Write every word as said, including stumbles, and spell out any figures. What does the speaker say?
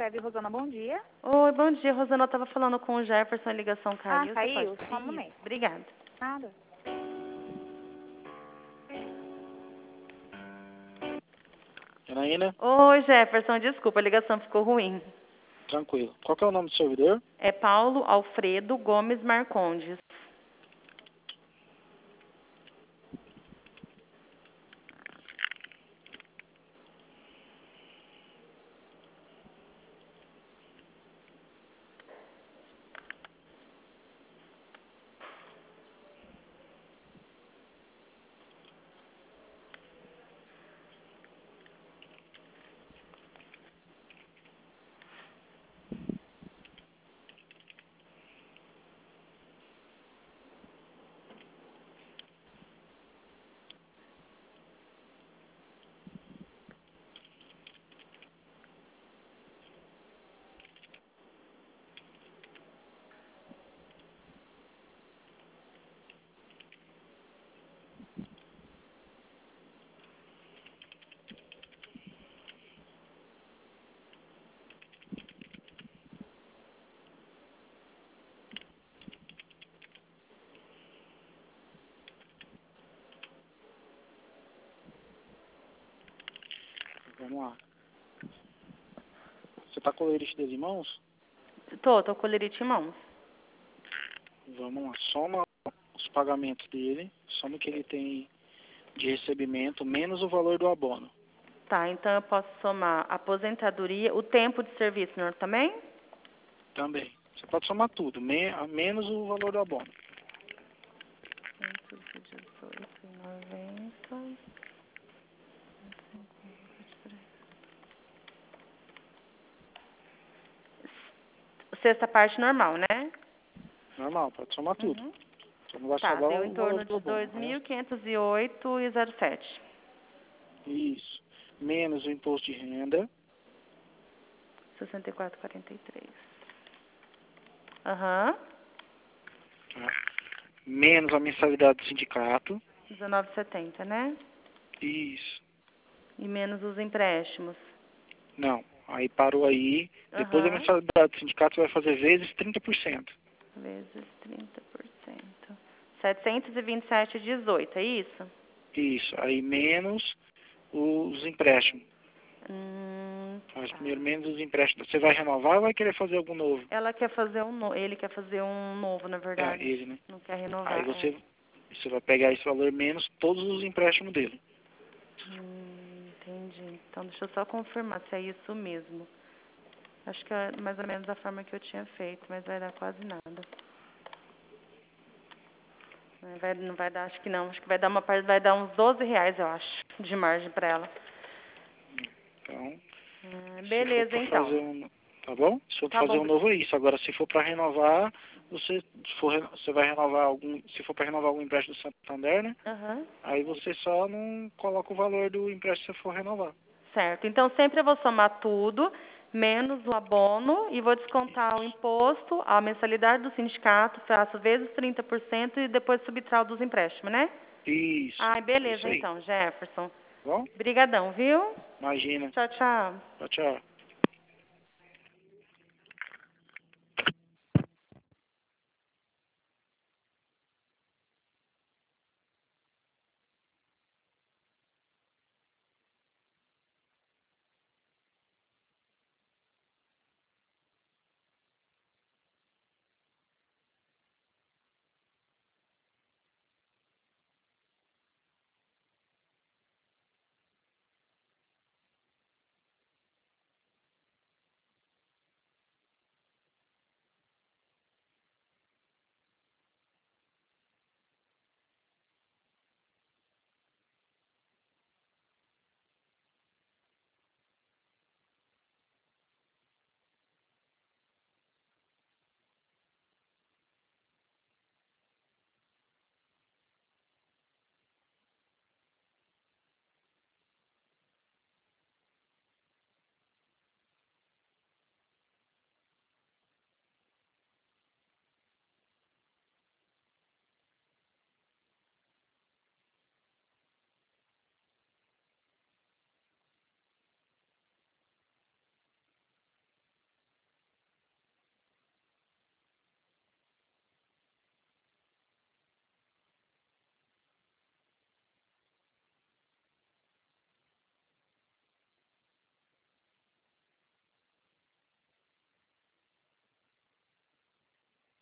Sicredi, Rosana, bom dia. Oi, bom dia, Rosana. Eu estava falando com o Jefferson, a ligação caiu. Ah, Você caiu? pode... Só um momento. Obrigada. Nada. Janaína, Oi, Jefferson, desculpa, a ligação ficou ruim. tranquilo. Qual que é o nome do servidor? É Paulo Alfredo Gomes Marcondes. Vamos lá. Você tá com o lerite das mãos? Tô, tô com o lerite em mãos. Vamos lá. Soma os pagamentos dele, soma o que ele tem de recebimento, menos o valor do abono. Tá, então eu posso somar a aposentadoria, o tempo de serviço, senhor, também? Também. Você pode somar tudo, me, menos o valor do abono. cento e dezoito e noventa. Sexta parte normal, né? Normal, pode somar tudo. Uhum. Só não vai Tá, sobrar deu em o valor torno do de abono. dois mil Né? quinhentos e oito e zero sete. Isso. Menos o imposto de renda. sessenta e quatro e quarenta e três. Aham. Tá? Menos a mensalidade do sindicato. dezenove e setenta, né? Isso. E menos os empréstimos. Não. Aí parou aí. Depois da Aham. mensalidade do sindicato, você vai fazer vezes trinta por cento. Vezes trinta por cento. setecentos e vinte e sete e dezoito, é isso? Isso. Aí menos os empréstimos. Hum, Faz tá. primeiro menos os empréstimos. Você vai renovar ou vai querer fazer algum novo? Ela quer fazer um novo. Ele quer fazer um novo, na É, verdade. ele, né? Não quer Aí renovar. você, É. você vai pegar esse valor menos todos os empréstimos dele. Hum, entendi. Então deixa eu só confirmar se é isso mesmo. Acho que é mais ou menos a forma que eu tinha feito, mas vai dar quase nada. Não vai, não vai dar, acho que não. Acho que vai dar uma parte, vai dar uns doze reais, eu acho, de margem para ela. Então, Hum, se for beleza, para então. fazer um, tá bom? Se for para Tá fazer bom. um novo é isso. Agora, se for para renovar, você se for, re- você vai renovar algum, se for para renovar algum empréstimo do Santander, né? Aham. Aí você só não coloca o valor do empréstimo se for renovar. Certo. Então sempre eu vou somar tudo, menos o abono, e vou descontar o imposto, a mensalidade do sindicato, faço vezes trinta por cento e depois subtraio dos empréstimos, né? Isso. Ai, beleza Isso aí. então, Jefferson. Tá bom? Brigadão, viu? Imagina. Tchau, tchau. Tchau, tchau.